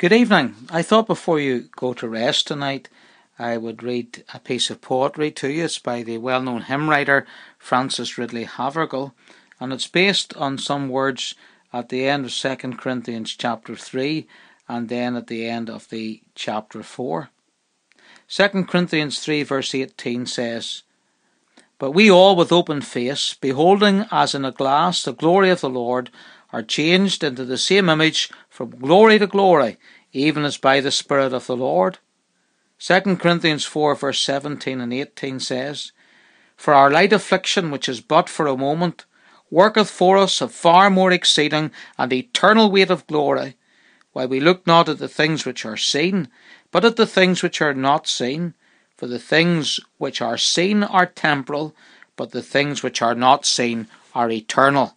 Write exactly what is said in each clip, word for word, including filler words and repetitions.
Good evening. I thought before you go to rest tonight, I would read a piece of poetry to you. It's by the well-known hymn writer Francis Ridley Havergal, and it's based on some words at the end of Second Corinthians chapter three and then at the end of the chapter four. Second Corinthians three verse eighteen says, "But we all with open face, beholding as in a glass the glory of the Lord, are changed into the same image from glory to glory, even as by the Spirit of the Lord." Second Corinthians four verse seventeen and eighteen says, "For our light affliction, which is but for a moment, worketh for us a far more exceeding and eternal weight of glory, while we look not at the things which are seen, but at the things which are not seen. For the things which are seen are temporal, but the things which are not seen are eternal."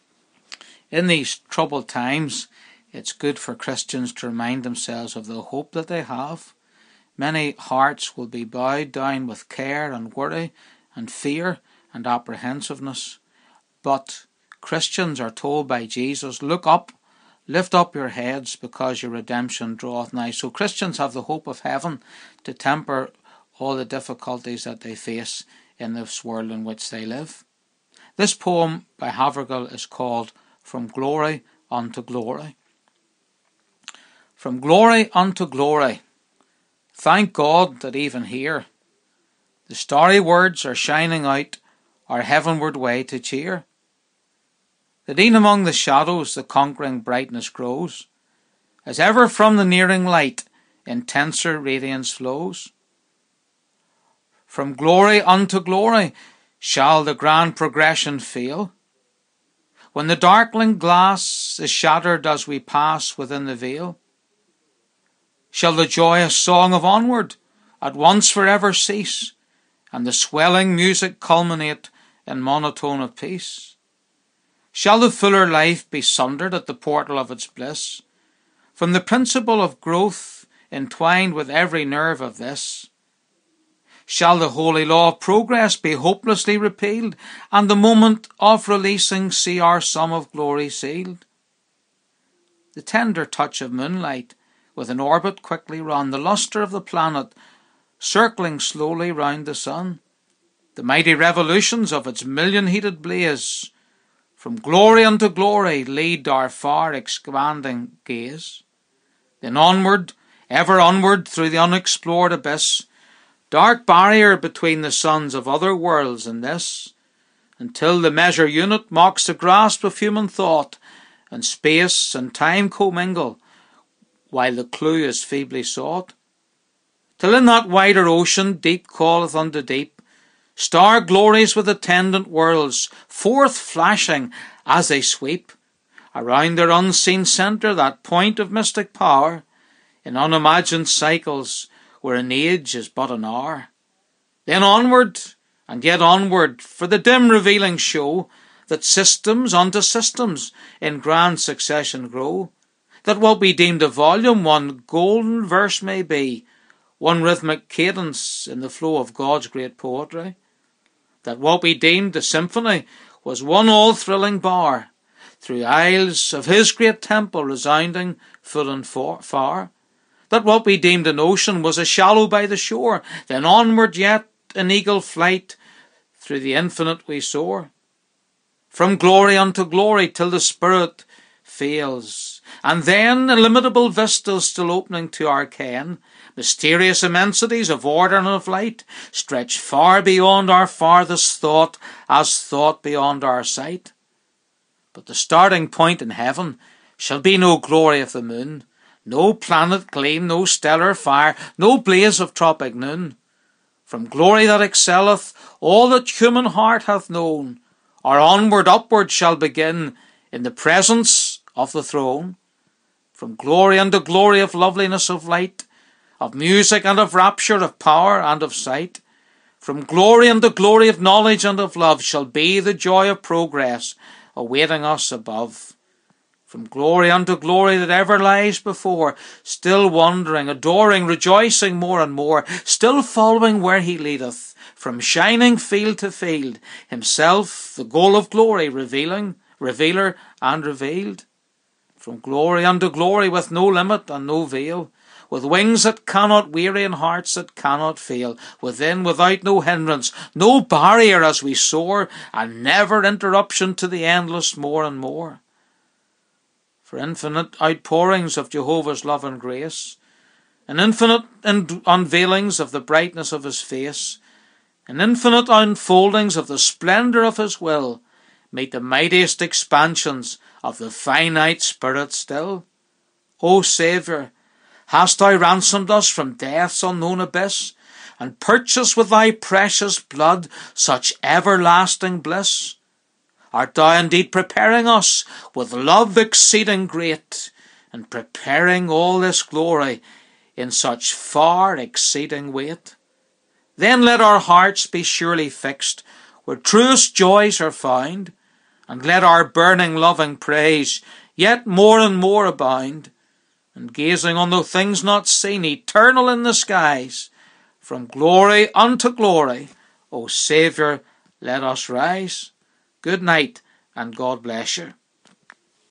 In these troubled times, it's good for Christians to remind themselves of the hope that they have. Many hearts will be bowed down with care and worry and fear and apprehensiveness. But Christians are told by Jesus, "Look up, lift up your heads, because your redemption draweth nigh." So Christians have the hope of heaven to temper all the difficulties that they face in this world in which they live. This poem by Havergal is called From Glory Unto Glory. From glory unto glory. Thank God that even here the starry words are shining out our heavenward way to cheer. That e'en among the shadows the conquering brightness grows, as ever from the nearing light intenser radiance flows. From glory unto glory shall the grand progression feel, when the darkling glass is shattered as we pass within the veil. Shall the joyous song of onward at once forever cease, and the swelling music culminate in monotone of peace? Shall the fuller life be sundered at the portal of its bliss, from the principle of growth entwined with every nerve of this? Shall the holy law of progress be hopelessly repealed, and the moment of releasing see our sum of glory sealed? The tender touch of moonlight with an orbit quickly run, the lustre of the planet circling slowly round the sun, the mighty revolutions of its million-heated blaze, from glory unto glory lead our far expanding gaze. Then onward, ever onward through the unexplored abyss, dark barrier between the suns of other worlds and this, until the measure unit mocks the grasp of human thought, and space and time commingle, while the clue is feebly sought. Till in that wider ocean deep calleth unto deep, star glories with attendant worlds, forth flashing as they sweep around their unseen centre, that point of mystic power, in unimagined cycles, where an age is but an hour. Then onward, and yet onward, for the dim revealing show that systems unto systems in grand succession grow, that what we deemed a volume one golden verse may be, one rhythmic cadence in the flow of God's great poetry, that what we deemed a symphony was one all-thrilling bar, through aisles of his great temple resounding full and far, that what we deemed an ocean was a shallow by the shore, then onward yet in eagle flight through the infinite we soar. From glory unto glory till the spirit fails, and then illimitable vistas still opening to our ken, mysterious immensities of order and of light, stretch far beyond our farthest thought, as thought beyond our sight. But the starting point in heaven shall be no glory of the moon, no planet gleam, no stellar fire, no blaze of tropic noon. From glory that excelleth all that human heart hath known, our onward upward shall begin in the presence of the throne. From glory unto glory of loveliness of light, of music and of rapture, of power and of sight, from glory unto glory of knowledge and of love shall be the joy of progress awaiting us above. From glory unto glory that ever lies before, still wondering, adoring, rejoicing more and more, still following where he leadeth, from shining field to field, himself the goal of glory revealing, revealer and revealed. From glory unto glory, with no limit and no veil, with wings that cannot weary and hearts that cannot fail, within, without, no hindrance, no barrier as we soar, and never interruption to the endless more and more. For infinite outpourings of Jehovah's love and grace, and infinite unveilings of the brightness of his face, and infinite unfoldings of the splendour of his will, meet the mightiest expansions of the finite spirit still. O Saviour, hast thou ransomed us from death's unknown abyss, and purchased with thy precious blood such everlasting bliss? Art thou indeed preparing us with love exceeding great, and preparing all this glory in such far exceeding weight? Then let our hearts be surely fixed where truest joys are found, and let our burning loving praise yet more and more abound, and gazing on the things not seen, eternal in the skies, from glory unto glory, O Saviour, let us rise. Good night, and God bless you.